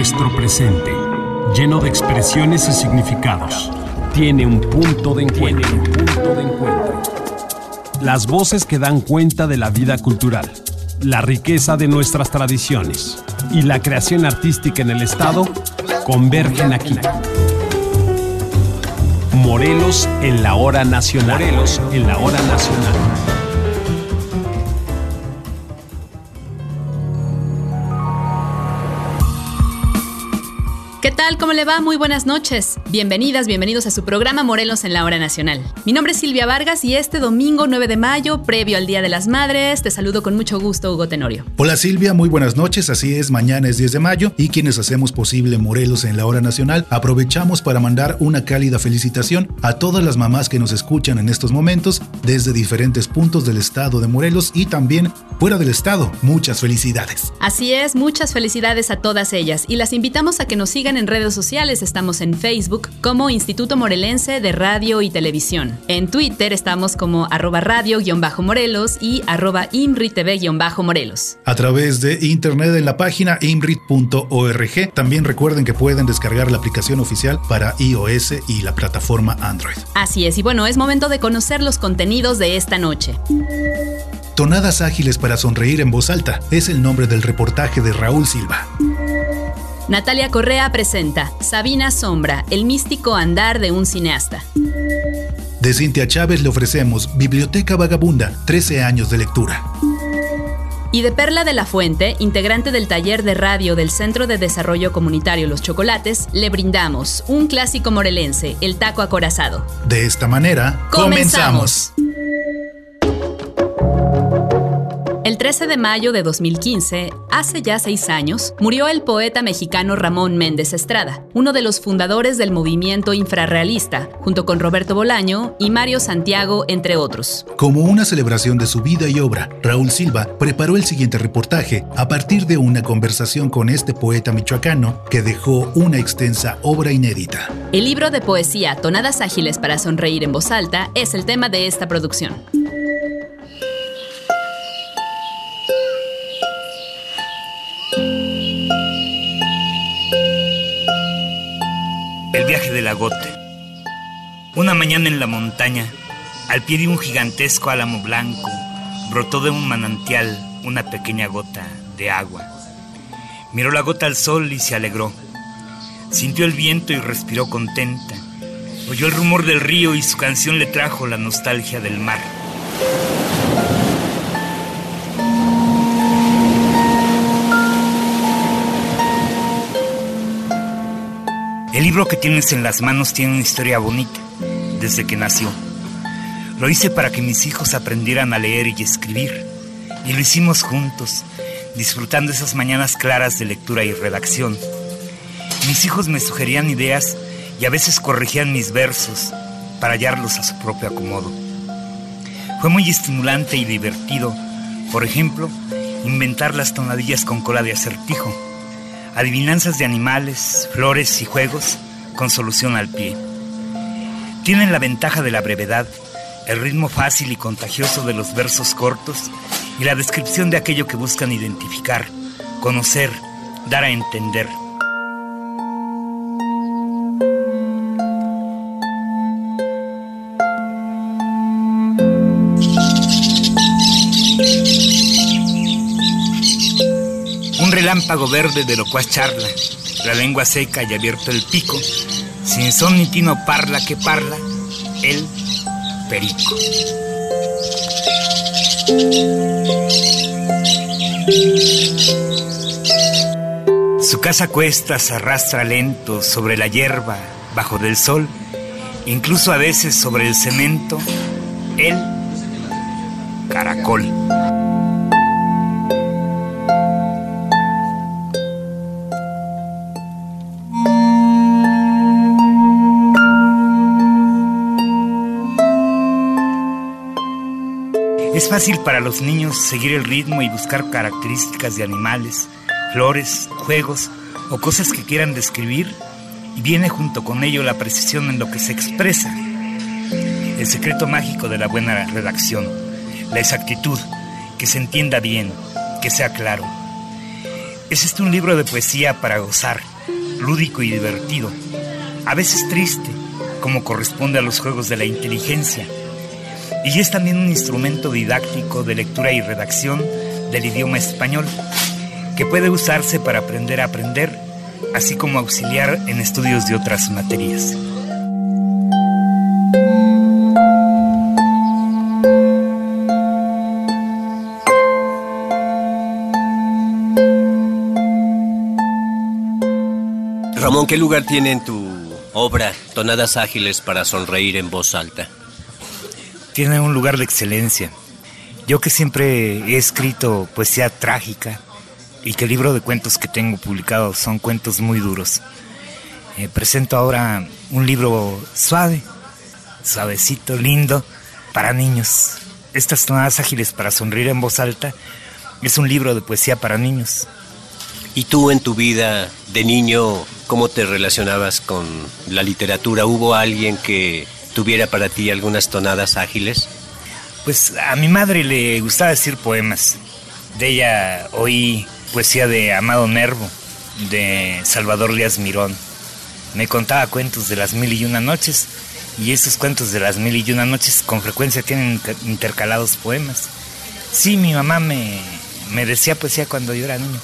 Nuestro presente, lleno de expresiones y significados, tiene un punto de encuentro. Las voces que dan cuenta de la vida cultural, la riqueza de nuestras tradiciones y la creación artística en el Estado convergen aquí. Morelos en la hora nacional. Morelos en la hora nacional. ¿Qué tal? ¿Cómo le va? Muy buenas noches. Bienvenidas, bienvenidos a su programa Morelos en la hora nacional. Mi nombre es Silvia Vargas y este domingo 9 de mayo, previo al Día de las Madres, te saludo con mucho gusto, Hugo Tenorio. Hola Silvia, muy buenas noches. Así es, mañana es 10 de mayo y quienes hacemos posible Morelos en la hora nacional, aprovechamos para mandar una cálida felicitación a todas las mamás que nos escuchan en estos momentos desde diferentes puntos del estado de Morelos y también fuera del estado. Muchas felicidades. Así es, muchas felicidades a todas ellas y las invitamos a que nos sigan en redes sociales. Estamos en Facebook como Instituto Morelense de Radio y Televisión. En Twitter estamos como @radio_Morelos y @IMRITV_Morelos. A través de internet en la página imrit.org. También recuerden que pueden descargar la aplicación oficial para iOS y la plataforma Android. Así es, y bueno, es momento de conocer los contenidos de esta noche. Tonadas ágiles para sonreír en voz alta es el nombre del reportaje de Raúl Silva. Natalia Correa presenta Sabina Sombra, el místico andar de un cineasta. De Cintia Chávez le ofrecemos Biblioteca Vagabunda, 13 años de lectura. Y de Perla de la Fuente, integrante del taller de radio del Centro de Desarrollo Comunitario Los Chocolates, le brindamos un clásico morelense, el taco acorazado. De esta manera, ¡comenzamos! El 13 de mayo de 2015, hace ya 6 años, murió el poeta mexicano Ramón Méndez Estrada, uno de los fundadores del movimiento infrarrealista, junto con Roberto Bolaño y Mario Santiago, entre otros. Como una celebración de su vida y obra, Raúl Silva preparó el siguiente reportaje a partir de una conversación con este poeta michoacano que dejó una extensa obra inédita. El libro de poesía Tonadas ágiles para sonreír en voz alta es el tema de esta producción. El viaje del agote. Una mañana en la montaña, al pie de un gigantesco álamo blanco, brotó de un manantial una pequeña gota de agua. Miró la gota al sol y se alegró. Sintió el viento y respiró contenta. Oyó el rumor del río y su canción le trajo la nostalgia del mar. El libro que tienes en las manos tiene una historia bonita, desde que nació. Lo hice para que mis hijos aprendieran a leer y escribir, y lo hicimos juntos, disfrutando esas mañanas claras de lectura y redacción. Mis hijos me sugerían ideas y a veces corregían mis versos para hallarlos a su propio acomodo. Fue muy estimulante y divertido, por ejemplo, inventar las tonadillas con cola de acertijo, adivinanzas de animales, flores y juegos con solución al pie. Tienen la ventaja de la brevedad, el ritmo fácil y contagioso de los versos cortos y la descripción de aquello que buscan identificar, conocer, dar a entender. Un relámpago verde de locuaz charla, la lengua seca y abierto el pico, sin son ni tino parla que parla, el perico. Su casa a cuestas arrastra lento sobre la hierba, bajo del sol, incluso a veces sobre el cemento, el caracol. Es fácil para los niños seguir el ritmo y buscar características de animales, flores, juegos o cosas que quieran describir, y viene junto con ello la precisión en lo que se expresa. El secreto mágico de la buena redacción, la exactitud, que se entienda bien, que sea claro. Es un libro de poesía para gozar, lúdico y divertido, a veces triste, como corresponde a los juegos de la inteligencia. Y es también un instrumento didáctico de lectura y redacción del idioma español, que puede usarse para aprender a aprender, así como auxiliar en estudios de otras materias. Ramón, ¿qué lugar tiene en tu obra Tonadas Ágiles para sonreír en voz alta? Tiene un lugar de excelencia. Yo que siempre he escrito poesía trágica y que el libro de cuentos que tengo publicado son cuentos muy duros, presento ahora un libro suave, suavecito, lindo, para niños. Estas Tonadas Ágiles para sonreír en voz alta es un libro de poesía para niños. ¿Y tú en tu vida de niño, cómo te relacionabas con la literatura? ¿Hubo alguien que tuviera para ti algunas tonadas ágiles? Pues a mi madre le gustaba decir poemas. De ella oí poesía de Amado Nervo, de Salvador Díaz Mirón. Me contaba cuentos de las 1001 noches, y esos cuentos de las 1001 noches con frecuencia tienen intercalados poemas. Sí, mi mamá me decía poesía cuando yo era niño.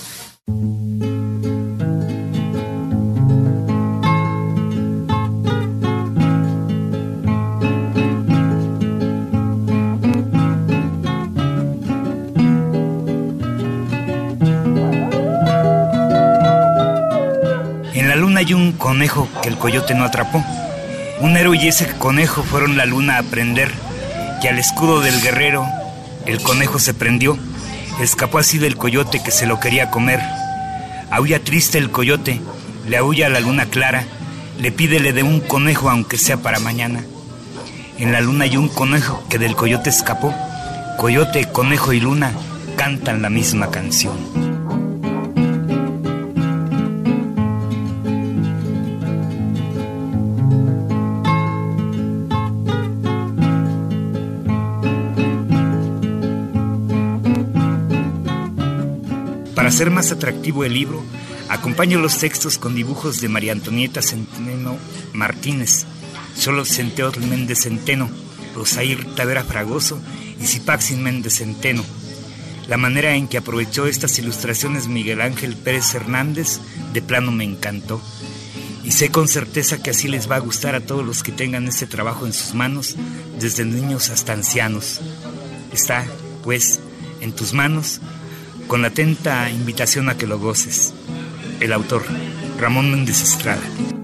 En la luna hay un conejo que el coyote no atrapó. Un héroe y ese conejo fueron la luna a prender, que al escudo del guerrero el conejo se prendió. Escapó así del coyote que se lo quería comer. Aúlla triste el coyote, le aúlla a la luna clara, le pídele de un conejo aunque sea para mañana. En la luna hay un conejo que del coyote escapó. Coyote, conejo y luna cantan la misma canción. Para hacer más atractivo el libro, acompaño los textos con dibujos de María Antonieta Centeno Martínez, Xolo Centeotl Méndez Centeno, Rosair Tavera Fragoso y Zipaxin Méndez Centeno. La manera en que aprovechó estas ilustraciones Miguel Ángel Pérez Hernández de plano me encantó. Y sé con certeza que así les va a gustar a todos los que tengan este trabajo en sus manos, desde niños hasta ancianos. Está, pues, en tus manos, con la atenta invitación a que lo goces. El autor, Ramón Méndez Estrada.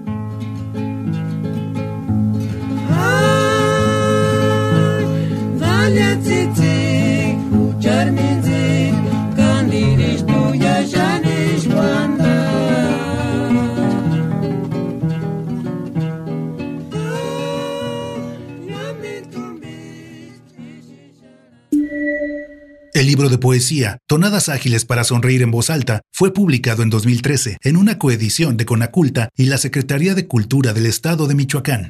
El libro de poesía Tonadas Ágiles para sonreír en voz alta fue publicado en 2013 en una coedición de Conaculta y la Secretaría de Cultura del Estado de Michoacán.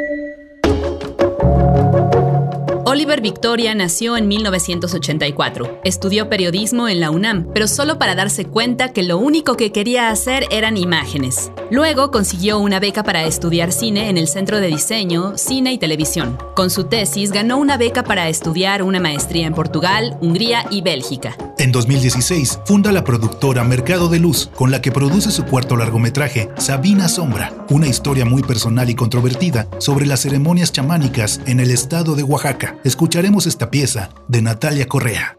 Oliver Victoria nació en 1984. Estudió periodismo en la UNAM, pero solo para darse cuenta que lo único que quería hacer eran imágenes. Luego consiguió una beca para estudiar cine en el Centro de Diseño, Cine y Televisión. Con su tesis ganó una beca para estudiar una maestría en Portugal, Hungría y Bélgica. En 2016 funda la productora Mercado de Luz, con la que produce su cuarto largometraje, Sabina Sombra, una historia muy personal y controvertida sobre las ceremonias chamánicas en el estado de Oaxaca. Escucharemos esta pieza de Natalia Correa.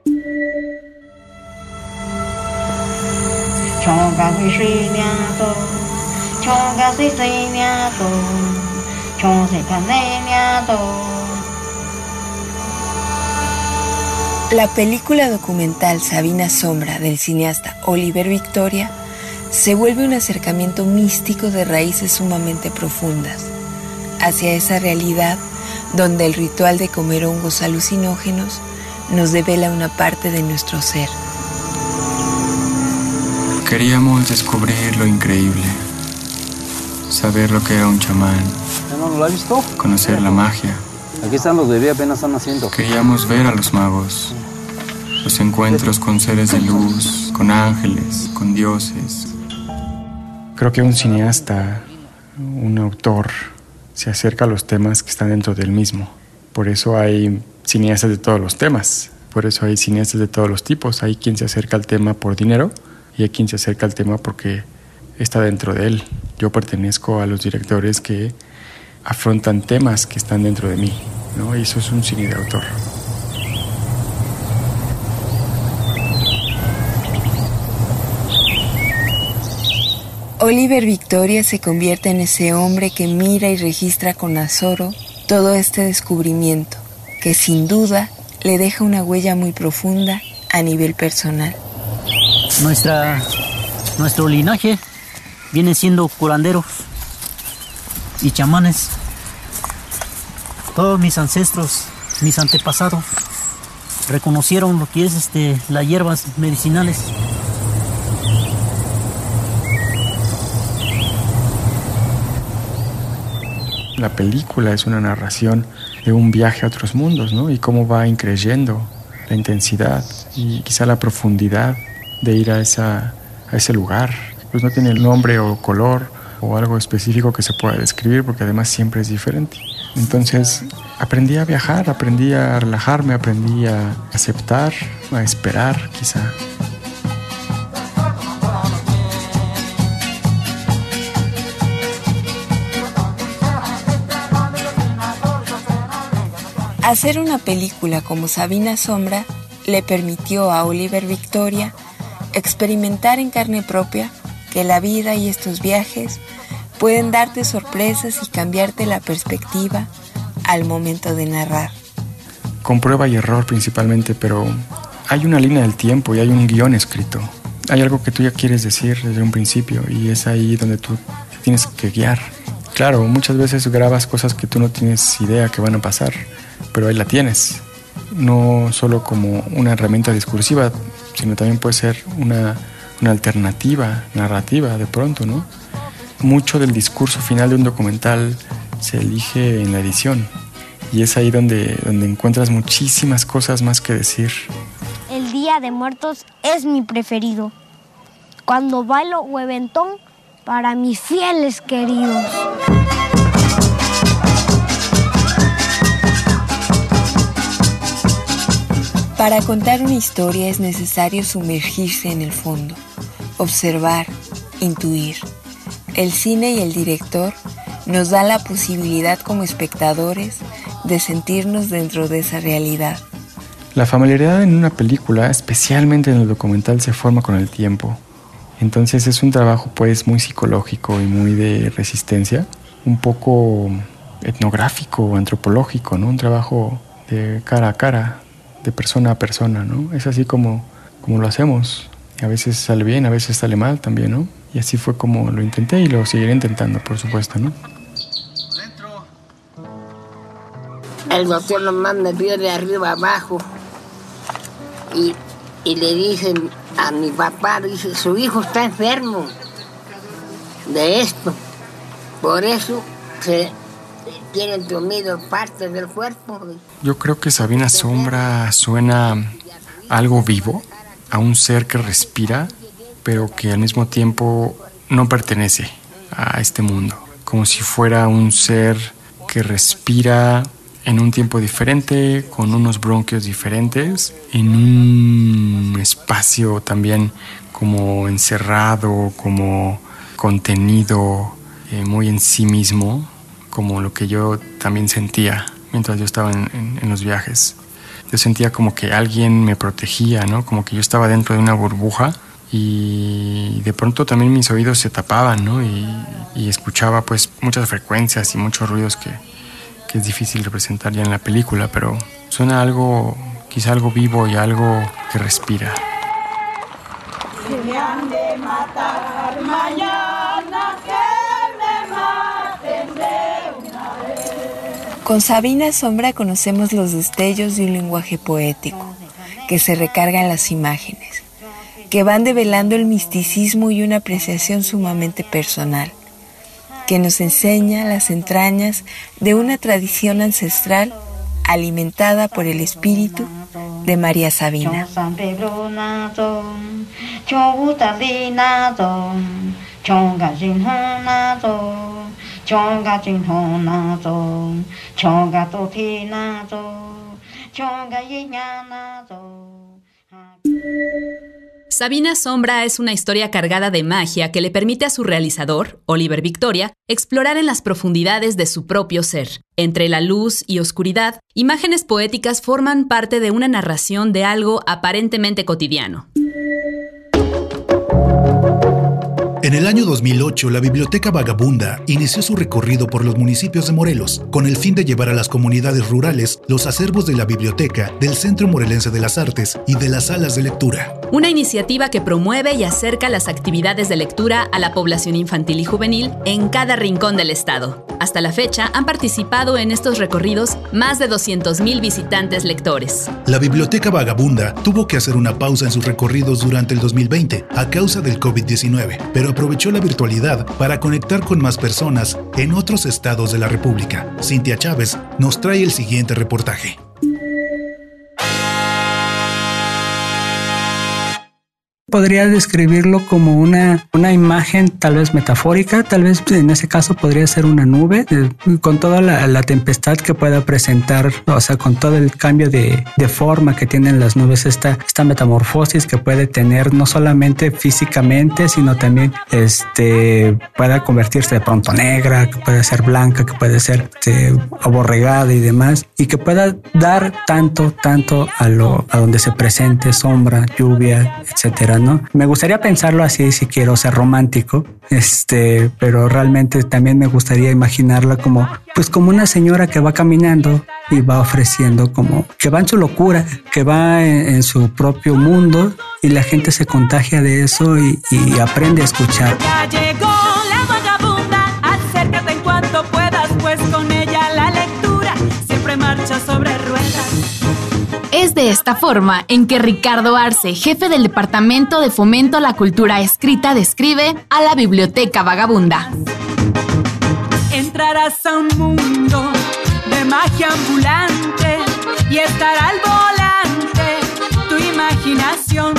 La película documental Sabina Sombra del cineasta Oliver Victoria se vuelve un acercamiento místico de raíces sumamente profundas hacia esa realidad donde el ritual de comer hongos alucinógenos nos devela una parte de nuestro ser. Queríamos descubrir lo increíble, saber lo que era un chamán, ¿no lo has visto? Conocer la magia. Aquí están los bebés, apenas están naciendo. Queríamos ver a los magos, los encuentros con seres de luz, con ángeles, con dioses. Creo que un cineasta, un autor, se acerca a los temas que están dentro del mismo. Por eso hay cineastas de todos los temas, por eso hay cineastas de todos los tipos. Hay quien se acerca al tema por dinero y hay quien se acerca al tema porque está dentro de él. Yo pertenezco a los directores que afrontan temas que están dentro de mí, ¿no? Y eso es un cine de autor. Oliver Victoria se convierte en ese hombre que mira y registra con azoro todo este descubrimiento, que sin duda le deja una huella muy profunda a nivel personal. Nuestro linaje viene siendo curanderos y chamanes. Todos mis ancestros, mis antepasados, reconocieron lo que es las hierbas medicinales. La película es una narración de un viaje a otros mundos, ¿no? Y cómo va increyendo la intensidad y quizá la profundidad de ir a ese lugar. Pues no tiene el nombre o color o algo específico que se pueda describir, porque además siempre es diferente. Entonces aprendí a viajar, aprendí a relajarme, aprendí a aceptar, a esperar quizá. Hacer una película como Sabina Sombra le permitió a Oliver Victoria experimentar en carne propia que la vida y estos viajes pueden darte sorpresas y cambiarte la perspectiva al momento de narrar. Con prueba y error principalmente, pero hay una línea del tiempo y hay un guión escrito. Hay algo que tú ya quieres decir desde un principio y es ahí donde tú tienes que guiar. Claro, muchas veces grabas cosas que tú no tienes idea que van a pasar, pero ahí la tienes. No solo como una herramienta discursiva, sino también puede ser una alternativa narrativa de pronto, ¿no? Mucho del discurso final de un documental se elige en la edición y es ahí donde encuentras muchísimas cosas más que decir. El Día de Muertos es mi preferido. Cuando bailo hueventón para mis fieles queridos. Para contar una historia es necesario sumergirse en el fondo, observar, intuir. El cine y el director nos dan la posibilidad como espectadores de sentirnos dentro de esa realidad. La familiaridad en una película, especialmente en el documental, se forma con el tiempo. Entonces es un trabajo pues muy psicológico y muy de resistencia, un poco etnográfico, antropológico, ¿no? Un trabajo de cara a cara, de persona a persona, ¿no? Es así como lo hacemos. A veces sale bien, a veces sale mal también, ¿no? Y así fue como lo intenté y lo seguiré intentando, por supuesto, ¿no? El doctor nomás me vio de arriba abajo y le dicen a mi papá, dice, su hijo está enfermo de esto, por eso se tienen dormido parte del cuerpo. Yo creo que Sabina Sombra suena a algo vivo, a un ser que respira, pero que al mismo tiempo no pertenece a este mundo, como si fuera un ser que respira en un tiempo diferente, con unos bronquios diferentes, en un espacio también como encerrado, como contenido, muy en sí mismo, como lo que yo también sentía mientras yo estaba en los viajes. Yo sentía como que alguien me protegía, ¿no? Como que yo estaba dentro de una burbuja y de pronto también mis oídos se tapaban, ¿no? Y escuchaba pues muchas frecuencias y muchos ruidos que es difícil representar ya en la película, pero suena algo, quizá algo vivo y algo que respira. Si me han de matar mañana, que me maten de una vez. Con Sabina Sombra conocemos los destellos de un lenguaje poético que se recarga en las imágenes, que van develando el misticismo y una apreciación sumamente personal, que nos enseña las entrañas de una tradición ancestral alimentada por el espíritu de María Sabina. Sabina Sombra es una historia cargada de magia que le permite a su realizador, Oliver Victoria, explorar en las profundidades de su propio ser. Entre la luz y oscuridad, imágenes poéticas forman parte de una narración de algo aparentemente cotidiano. En el año 2008, la Biblioteca Vagabunda inició su recorrido por los municipios de Morelos, con el fin de llevar a las comunidades rurales los acervos de la biblioteca, del Centro Morelense de las Artes y de las salas de lectura. Una iniciativa que promueve y acerca las actividades de lectura a la población infantil y juvenil en cada rincón del estado. Hasta la fecha, han participado en estos recorridos más de 200,000 visitantes lectores. La Biblioteca Vagabunda tuvo que hacer una pausa en sus recorridos durante el 2020 a causa del COVID-19, pero aprovechó la virtualidad para conectar con más personas en otros estados de la República. Cintia Chávez nos trae el siguiente reportaje. Podría describirlo como una imagen tal vez metafórica, tal vez en ese caso podría ser una nube, con toda la tempestad que pueda presentar, o sea, con todo el cambio de forma que tienen las nubes, esta metamorfosis que puede tener no solamente físicamente, sino también pueda convertirse de pronto negra, que puede ser blanca, que puede ser aborregada y demás, y que pueda dar tanto a donde se presente sombra, lluvia, etcétera, ¿no? Me gustaría pensarlo así si quiero ser romántico, pero realmente también me gustaría imaginarla como una señora que va caminando y va ofreciendo, como que va en su locura, que va en su propio mundo, y la gente se contagia de eso y aprende a escuchar. Ya llegó la vagabunda, acércate en cuanto puedas, pues con ella la lectura siempre marcha sobre ruedas. Es de esta forma en que Ricardo Arce, jefe del Departamento de Fomento a la Cultura Escrita, describe a la Biblioteca Vagabunda. Entrarás a un mundo de magia ambulante y estará al volante tu imaginación.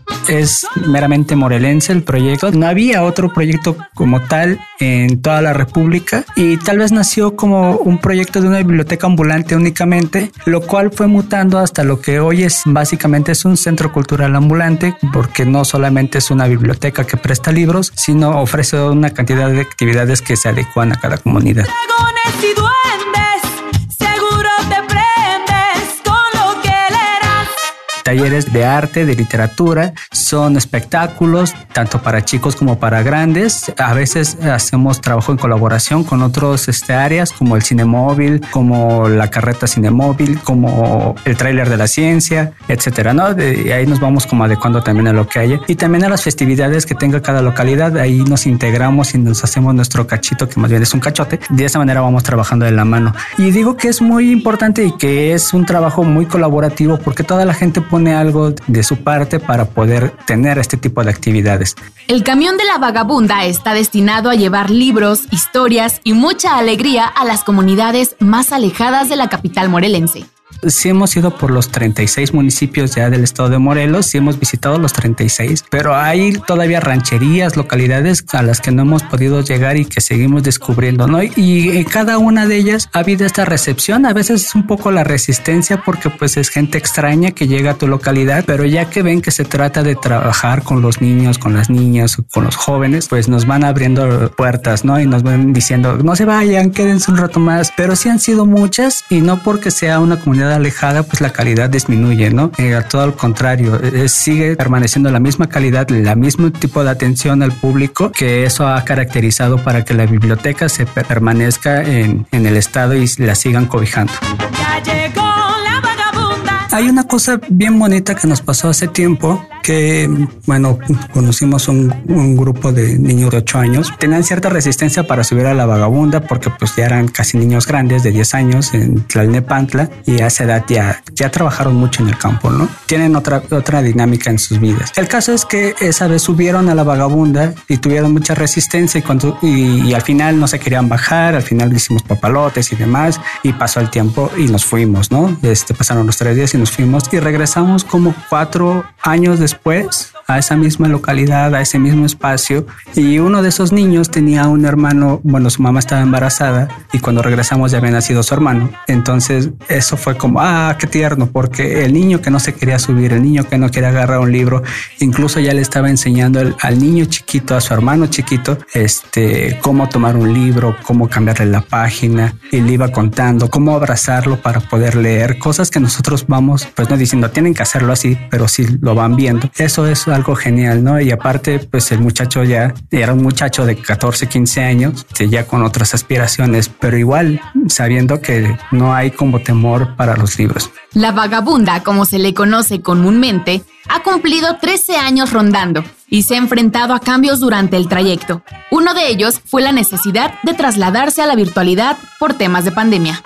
Es meramente morelense el proyecto. No había otro proyecto como tal en toda la República y tal vez nació como un proyecto de una biblioteca ambulante únicamente, lo cual fue mutando hasta lo que hoy es básicamente es un centro cultural ambulante, porque no solamente es una biblioteca que presta libros, sino ofrece una cantidad de actividades que se adecuan a cada comunidad. Dragones y duendes, seguro te prendes con lo que leerás. Talleres de arte, de literatura, son espectáculos tanto para chicos como para grandes. A veces hacemos trabajo en colaboración con otros áreas como el Cinemóvil, como la carreta Cinemóvil, como el tráiler de la ciencia, etcétera, ¿no? Y ahí nos vamos como adecuando también a lo que haya y también a las festividades que tenga cada localidad. Ahí nos integramos y nos hacemos nuestro cachito, que más bien es un cachote. De esa manera vamos trabajando de la mano. Y digo que es muy importante y que es un trabajo muy colaborativo porque toda la gente pone algo de su parte para poder tener este tipo de actividades. El camión de la Vagabunda está destinado a llevar libros, historias y mucha alegría a las comunidades más alejadas de la capital morelense. Sí hemos ido por los 36 municipios ya del estado de Morelos, sí hemos visitado los 36, pero hay todavía rancherías, localidades a las que no hemos podido llegar y que seguimos descubriendo, ¿no? Y en cada una de ellas ha habido esta recepción, a veces es un poco la resistencia porque pues es gente extraña que llega a tu localidad, pero ya que ven que se trata de trabajar con los niños, con las niñas, con los jóvenes, pues nos van abriendo puertas, ¿no? Y nos van diciendo, no se vayan, quédense un rato más, pero sí han sido muchas y no porque sea una comunidad alejada, pues la calidad disminuye, ¿no? A todo al contrario, sigue permaneciendo la misma calidad, el mismo tipo de atención al público, que eso ha caracterizado para que la biblioteca se permanezca en el estado y la sigan cobijando. Ya llegó la vagabunda. Hay una cosa bien bonita que nos pasó hace tiempo, que, bueno, conocimos un grupo de niños de 8 años. Tenían cierta resistencia para subir a la Vagabunda porque pues ya eran casi niños grandes de 10 años en Tlalnepantla y a esa edad ya trabajaron mucho en el campo, ¿no? Tienen otra dinámica en sus vidas. El caso es que esa vez subieron a la Vagabunda y tuvieron mucha resistencia y al final no se querían bajar, al final hicimos papalotes y demás y pasó el tiempo y nos fuimos, ¿no? Pasaron los 3 días y nos fuimos y regresamos como 4 años después a esa misma localidad, a ese mismo espacio, y uno de esos niños tenía un hermano, bueno, su mamá estaba embarazada y cuando regresamos ya había nacido su hermano. Entonces eso fue como, qué tierno, porque el niño que no se quería subir, el niño que no quería agarrar un libro, incluso ya le estaba enseñando al niño chiquito, a su hermano chiquito, cómo tomar un libro, cómo cambiarle la página, y le iba contando cómo abrazarlo para poder leer, cosas que nosotros vamos, pues no diciendo tienen que hacerlo así, pero sí lo van viendo. Eso es algo genial, ¿no? Y aparte, pues el muchacho ya era un muchacho de 14, 15 años, ya con otras aspiraciones, pero igual sabiendo que no hay como temor para los libros. La Vagabunda, como se le conoce comúnmente, ha cumplido 13 años rondando y se ha enfrentado a cambios durante el trayecto. Uno de ellos fue la necesidad de trasladarse a la virtualidad por temas de pandemia.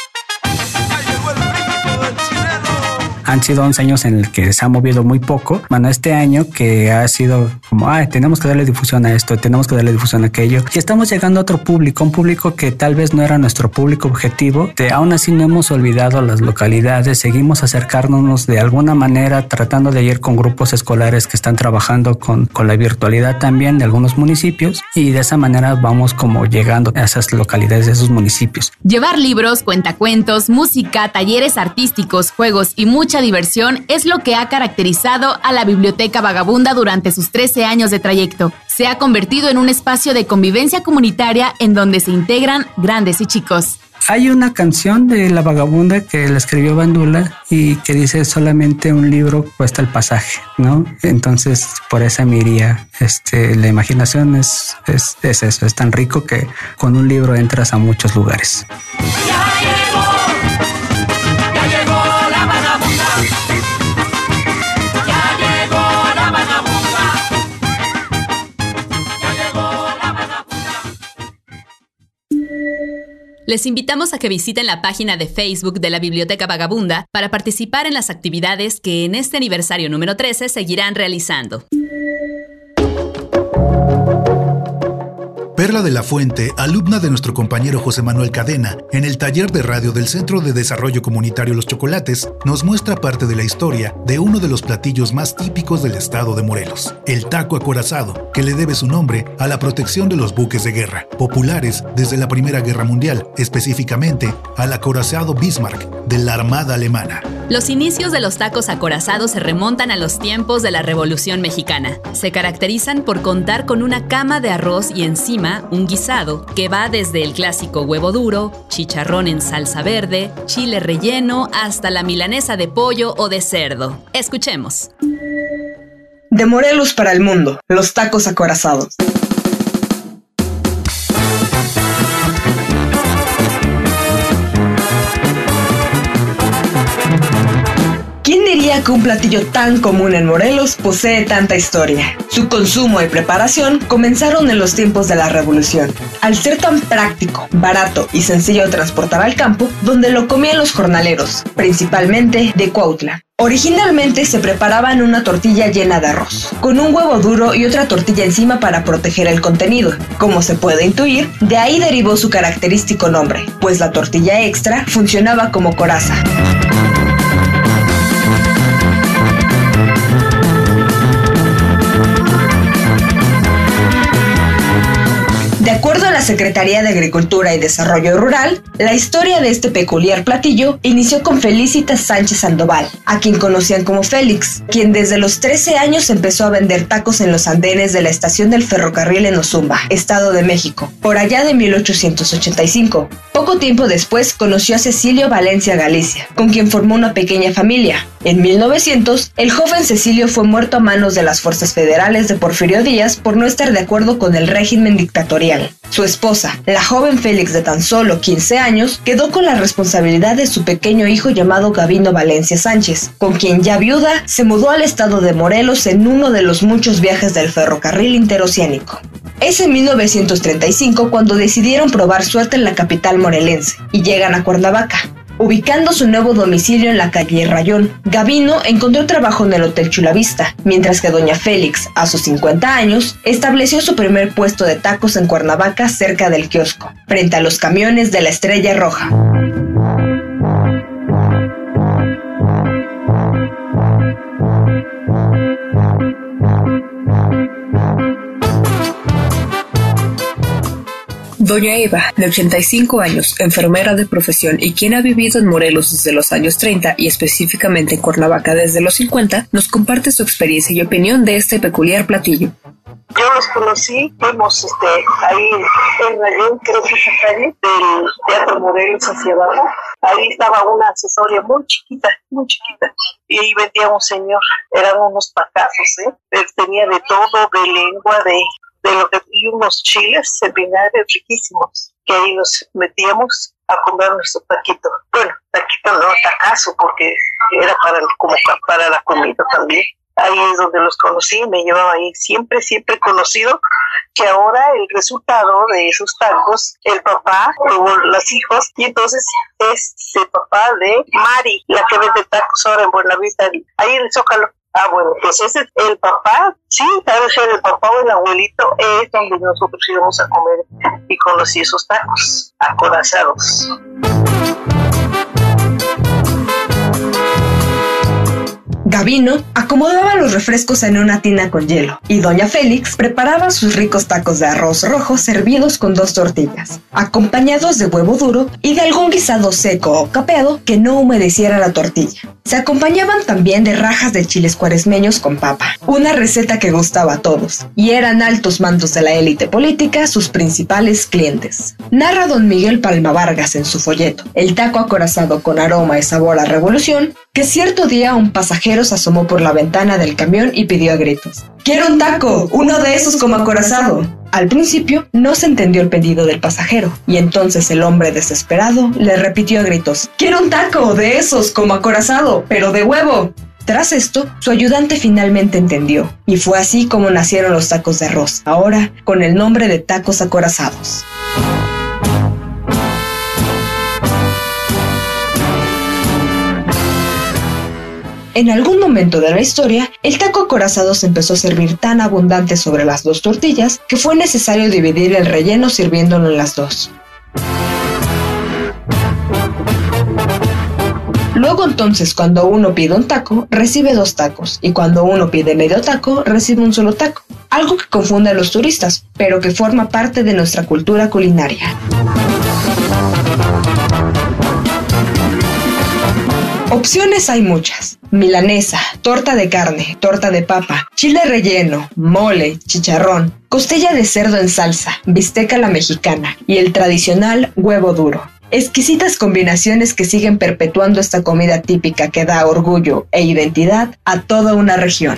Han sido 11 años en el que se ha movido muy poco. Bueno, este año que ha sido como, tenemos que darle difusión a esto, tenemos que darle difusión a aquello. Y estamos llegando a otro público, un público que tal vez no era nuestro público objetivo. Aún así no hemos olvidado las localidades, seguimos acercándonos de alguna manera, tratando de ir con grupos escolares que están trabajando con la virtualidad también de algunos municipios, y de esa manera vamos como llegando a esas localidades, a esos municipios. Llevar libros, cuentacuentos, música, talleres artísticos, juegos y mucha diversión es lo que ha caracterizado a la Biblioteca Vagabunda durante sus 13 años de trayecto. Se ha convertido en un espacio de convivencia comunitaria en donde se integran grandes y chicos. Hay una canción de La Vagabunda que la escribió Bandula y que dice solamente un libro cuesta el pasaje, ¿no? Entonces por esa me iría. La imaginación es eso, es tan rico que con un libro entras a muchos lugares. Les invitamos a que visiten la página de Facebook de la Biblioteca Vagabunda para participar en las actividades que en este aniversario número 13 seguirán realizando. Perla de la Fuente, alumna de nuestro compañero José Manuel Cadena, en el taller de radio del Centro de Desarrollo Comunitario Los Chocolates, nos muestra parte de la historia de uno de los platillos más típicos del estado de Morelos, el taco acorazado, que le debe su nombre a la protección de los buques de guerra, populares desde la Primera Guerra Mundial, específicamente al acorazado Bismarck de la Armada Alemana. Los inicios de los tacos acorazados se remontan a los tiempos de la Revolución Mexicana. Se caracterizan por contar con una cama de arroz y encima un guisado que va desde el clásico huevo duro, chicharrón en salsa verde, chile relleno, hasta la milanesa de pollo o de cerdo. Escuchemos. De Morelos para el mundo, los tacos acorazados. ¿Quién diría que un platillo tan común en Morelos posee tanta historia? Su consumo y preparación comenzaron en los tiempos de la Revolución. Al ser tan práctico, barato y sencillo de transportar al campo, donde lo comían los jornaleros, principalmente de Cuautla. Originalmente se preparaba en una tortilla llena de arroz, con un huevo duro y otra tortilla encima para proteger el contenido. Como se puede intuir, de ahí derivó su característico nombre, pues la tortilla extra funcionaba como coraza. De acuerdo a la Secretaría de Agricultura y Desarrollo Rural, la historia de este peculiar platillo inició con Felicitas Sánchez Sandoval, a quien conocían como Félix, quien desde los 13 años empezó a vender tacos en los andenes de la estación del ferrocarril en Ozumba, Estado de México, por allá de 1885. Poco tiempo después conoció a Cecilio Valencia Galicia, con quien formó una pequeña familia. En 1900, el joven Cecilio fue muerto a manos de las fuerzas federales de Porfirio Díaz por no estar de acuerdo con el régimen dictatorial. Su esposa, la joven Félix de tan solo 15 años, quedó con la responsabilidad de su pequeño hijo llamado Gavino Valencia Sánchez, con quien ya viuda se mudó al estado de Morelos en uno de los muchos viajes del ferrocarril interoceánico. Es en 1935 cuando decidieron probar suerte en la capital morelense y llegan a Cuernavaca. Ubicando su nuevo domicilio en la calle Rayón, Gavino encontró trabajo en el Hotel Chulavista, mientras que doña Félix, a sus 50 años, estableció su primer puesto de tacos en Cuernavaca cerca del kiosco, frente a los camiones de la Estrella Roja. Doña Eva, de 85 años, enfermera de profesión y quien ha vivido en Morelos desde los años 30 y específicamente en Cuernavaca desde los 50, nos comparte su experiencia y opinión de este peculiar platillo. Yo los conocí, fuimos ahí en Rayón, creo que es la calle del Teatro Morelos hacia abajo. Ahí estaba una asesoría muy chiquita, y ahí vendía un señor, eran unos pacazos, Él tenía de todo, de lengua, de lo que, y unos chiles en vinagre riquísimos, que ahí nos metíamos a comer nuestro taquito. Bueno, taquito no, tacazo, porque era como para la comida también. Ahí es donde los conocí, me llevaba ahí, siempre conocido que ahora el resultado de esos tacos, el papá tuvo los hijos, y entonces es el papá de Mari, la que vende tacos ahora en Buenavista, ahí en el Zócalo. Ah, bueno, pues ese es el papá, sí, debe ser el papá o el abuelito, es donde nosotros íbamos a comer y conocí esos tacos acorazados. Gabino acomodaba los refrescos en una tina con hielo y doña Félix preparaba sus ricos tacos de arroz rojo servidos con 2 tortillas, acompañados de huevo duro y de algún guisado seco o capeado que no humedeciera la tortilla. Se acompañaban también de rajas de chiles cuaresmeños con papa, una receta que gustaba a todos, y eran altos mandos de la élite política sus principales clientes. Narra don Miguel Palma Vargas en su folleto, El taco acorazado con aroma y sabor a revolución, que cierto día un pasajero se asomó por la ventana del camión y pidió a gritos: ¡Quiero un taco! ¡Uno de esos como acorazado! Al principio no se entendió el pedido del pasajero, y entonces el hombre desesperado le repitió a gritos: ¡Quiero un taco de esos como acorazado, pero de huevo! Tras esto, su ayudante finalmente entendió, y fue así como nacieron los tacos de arroz, ahora con el nombre de tacos acorazados. En algún momento de la historia, el taco acorazado se empezó a servir tan abundante sobre las 2 tortillas que fue necesario dividir el relleno sirviéndolo en las 2. Luego entonces, cuando uno pide un taco, recibe 2 tacos, y cuando uno pide medio taco, recibe un solo taco. Algo que confunde a los turistas, pero que forma parte de nuestra cultura culinaria. Opciones hay muchas: milanesa, torta de carne, torta de papa, chile relleno, mole, chicharrón, costilla de cerdo en salsa, bisteca a la mexicana y el tradicional huevo duro. Exquisitas combinaciones que siguen perpetuando esta comida típica que da orgullo e identidad a toda una región.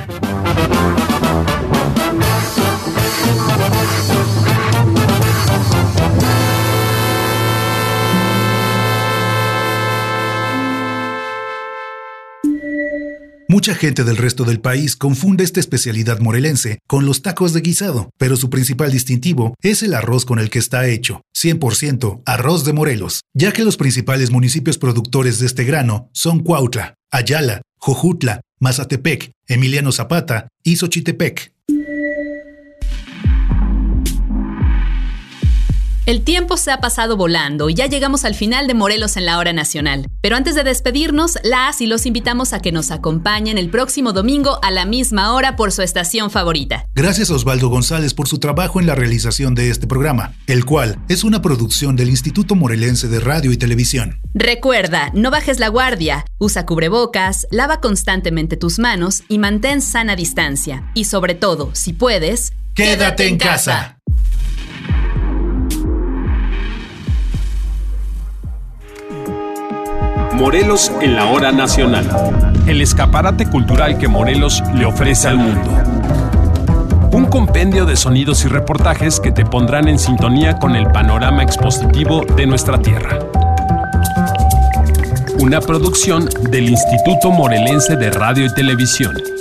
Mucha gente del resto del país confunde esta especialidad morelense con los tacos de guisado, pero su principal distintivo es el arroz con el que está hecho, 100% arroz de Morelos, ya que los principales municipios productores de este grano son Cuautla, Ayala, Jojutla, Mazatepec, Emiliano Zapata y Xochitepec. El tiempo se ha pasado volando y ya llegamos al final de Morelos en la Hora Nacional. Pero antes de despedirnos, las y los invitamos a que nos acompañen el próximo domingo a la misma hora por su estación favorita. Gracias a Osvaldo González por su trabajo en la realización de este programa, el cual es una producción del Instituto Morelense de Radio y Televisión. Recuerda, no bajes la guardia, usa cubrebocas, lava constantemente tus manos y mantén sana distancia. Y sobre todo, si puedes, quédate en casa. Morelos en la Hora Nacional. El escaparate cultural que Morelos le ofrece al mundo. Un compendio de sonidos y reportajes que te pondrán en sintonía con el panorama expositivo de nuestra tierra. Una producción del Instituto Morelense de Radio y Televisión.